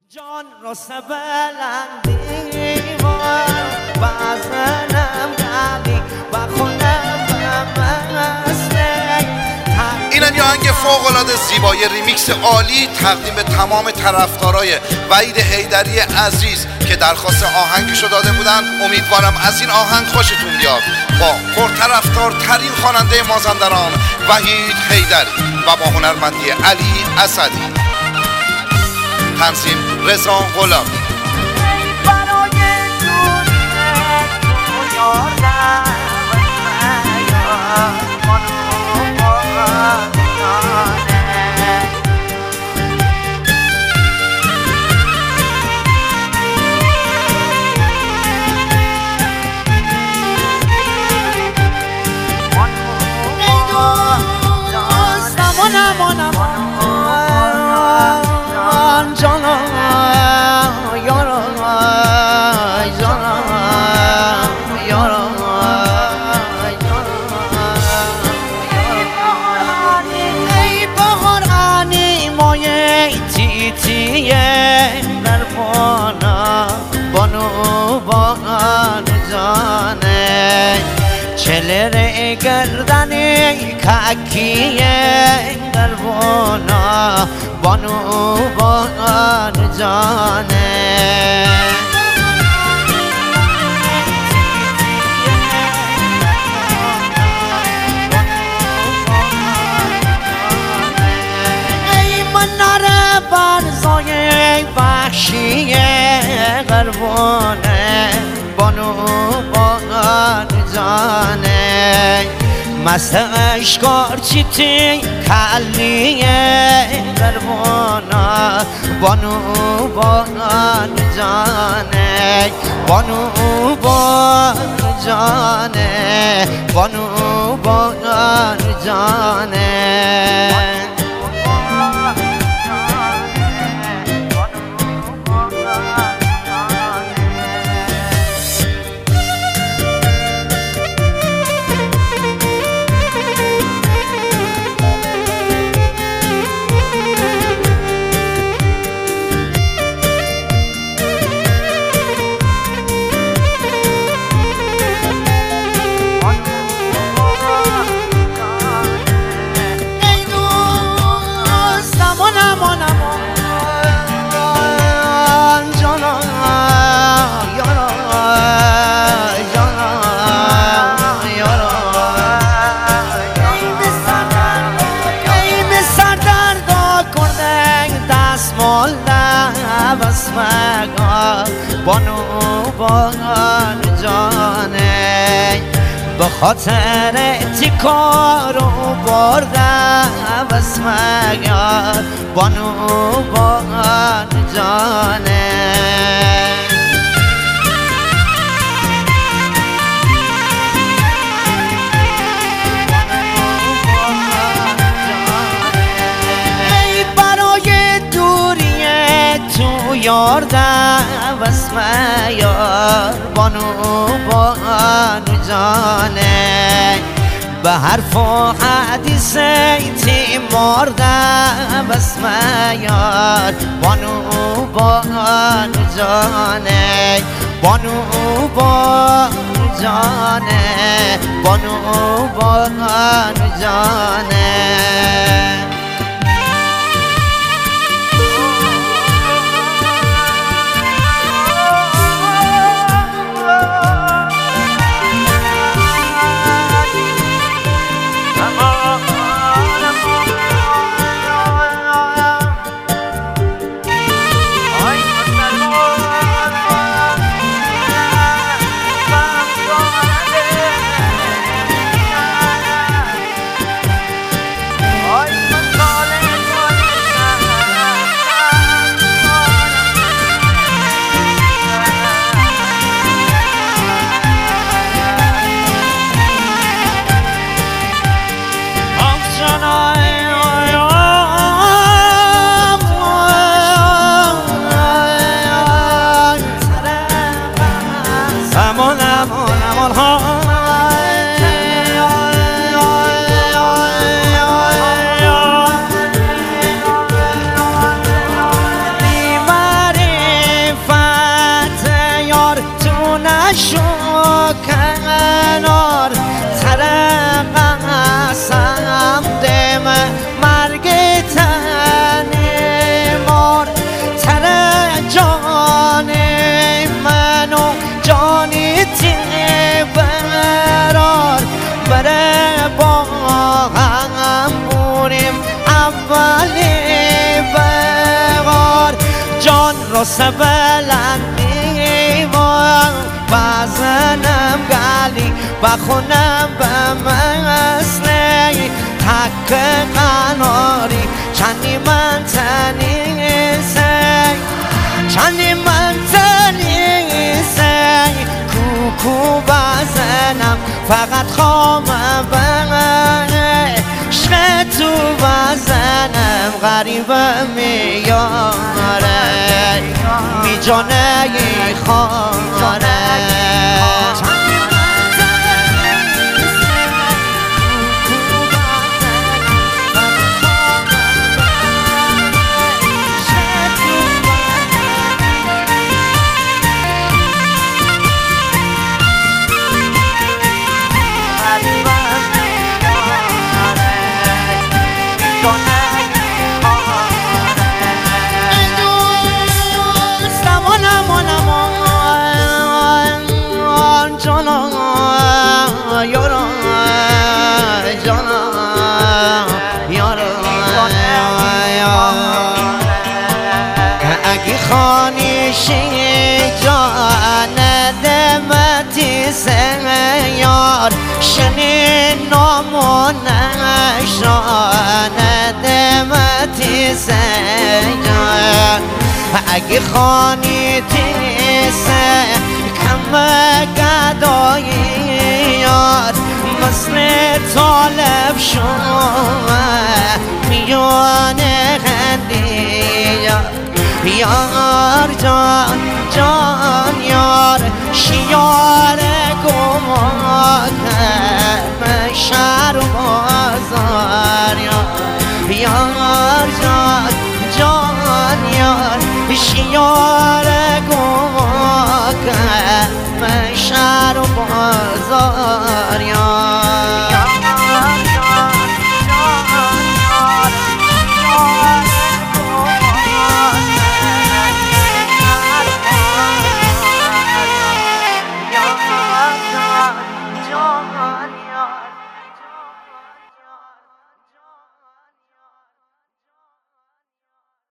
جان راست بلندی بازنم دادی با خونم این یه آهنگ فوق‌العاده زیبای ریمیکس عالی تقدیم به تمام طرفدارای وحید حیدری عزیز که درخواست آهنگشو داده بودن. امیدوارم از این آهنگ خوشتون بیاد. با پرطرفدارترین خواننده مازندران وحید حیدری و با هنرمندی علی اسدی. تنظیم رضا غلامی. چلره گردنی ککیه دربانا بانو بان جانه ای مناره برزای وحشیه دربانه بانو بان جانه مست اشکار چیتی کلیه دربانا بانو بان جانه بانو بان جانه بانو بان جانه بانو بان جانه به خاطر تیکارو بردم بس مگر بانو بان جانه یاردم اسم یار بانو بان جانه به حرف و حدیث تیماردم اسم یار بانو بان جانه بانو بان جانه بانو بان جانه Ay جان را بلندی بزنم گلی بخونم به مثلی تک قناری چندی من تنیسی چندی من تنیسی کوکو بزنم فقط خامه به عشق تو بزنم غریبه میاره میجانه خاره خانیشی جان دمتی سیار شنین نامونش جان دمتی سیار اگه خانی تیسه کم گدایی یار مثل طالب شد میانه خندی یار جان جان یار شیار گمانم شهر و بازار یار جان جان یار شیار گمانم شهر و بازار یار